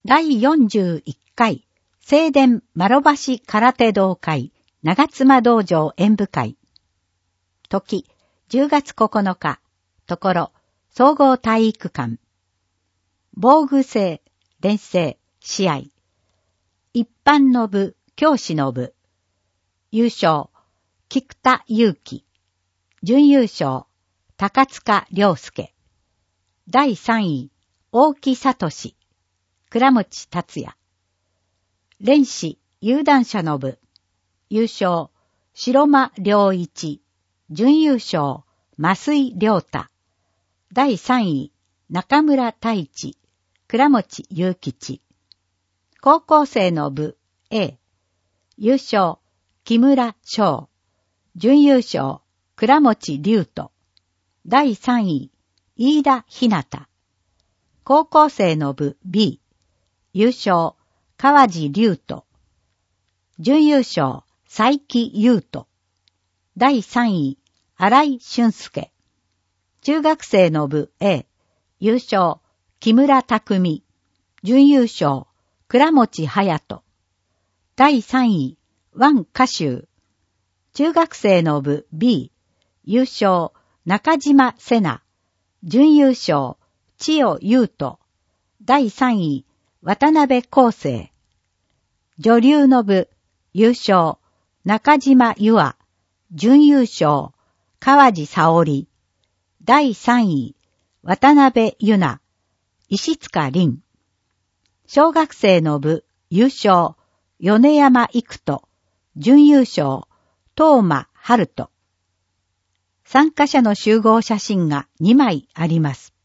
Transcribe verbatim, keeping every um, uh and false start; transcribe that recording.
だいよんじゅういっかい聖殿丸橋空手道会長妻道場演舞会。時じゅうがつここのか、ところ総合体育館。防具制、連成、試合。一般の部、教師の部。優勝、菊田祐樹。準優勝、高塚良介。だいさんい、大木聡。倉持達也。連士、有段者の部。優勝、白間良一。準優勝、増井良太。だいさんい、中村太一。倉持祐吉。高校生の部 A。優勝、木村翔。準優勝、倉持龍斗。だいさんい、飯田ひなた。高校生の部 B。優勝、川地龍斗。準優勝、佐伯優斗。だいさんい、新井俊介。中学生の部 A。優勝、木村拓準優勝、倉持隼人。だいさんい、ワン歌集。中学生の部 B。優勝、中島瀬奈。準優勝、千代優斗。だいさんい、渡辺康生。女流の部、優勝、中島優愛。準優勝、川地沙織。だいさんい、渡辺優奈。石塚凛。小学生の部、優勝、米山育人。準優勝、東間春人。参加者の集合写真がにまいあります。